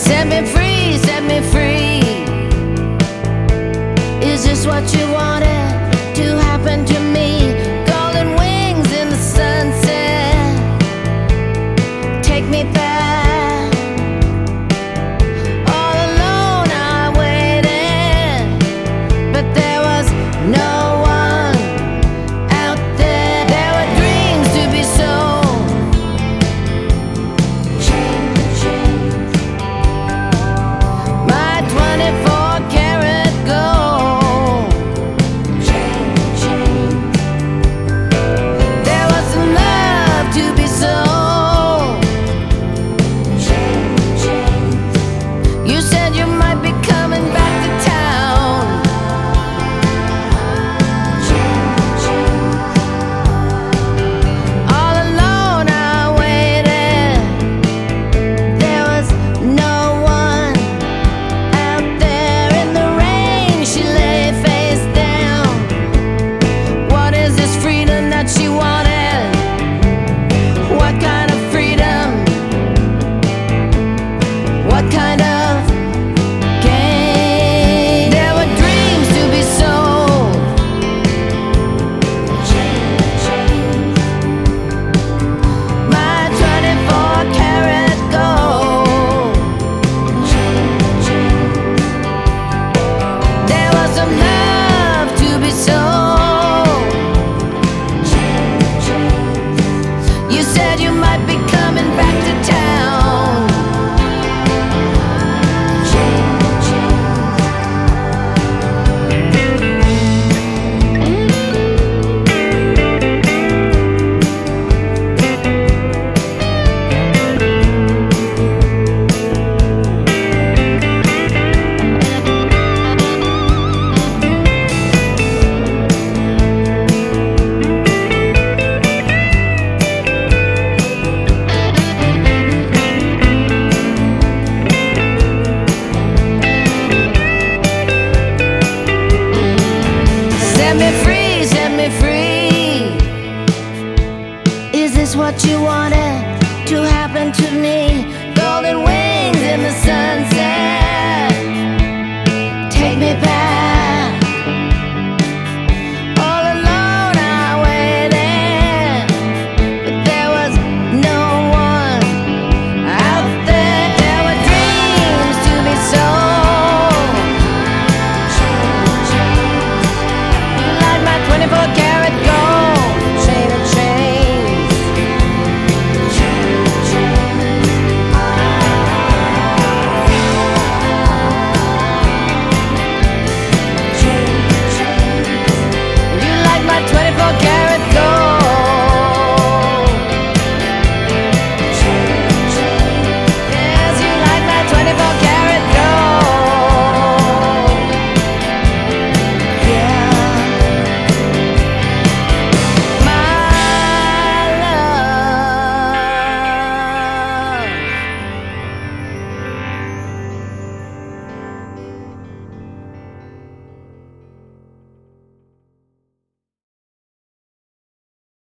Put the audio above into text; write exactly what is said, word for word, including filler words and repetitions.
Set me free, set me free. Is this what you wanted to happen to me? Golden wings in the sunset, take me back. All alone I waited, but there was no one out there. There were dreams to be sold. My twenty-four karat gold. There was some love to be sold. You said you might be coming back to town. All alone I waited. There was no one out there. In the rain she lay face down. What is this freedom that she wanted? What kind of freedom? What kind of game? There were dreams to be sold. My twenty-four karat gold. There was some love to be sold. You said you might be coming back to town. Set me free, set me free. Is this what you wanted?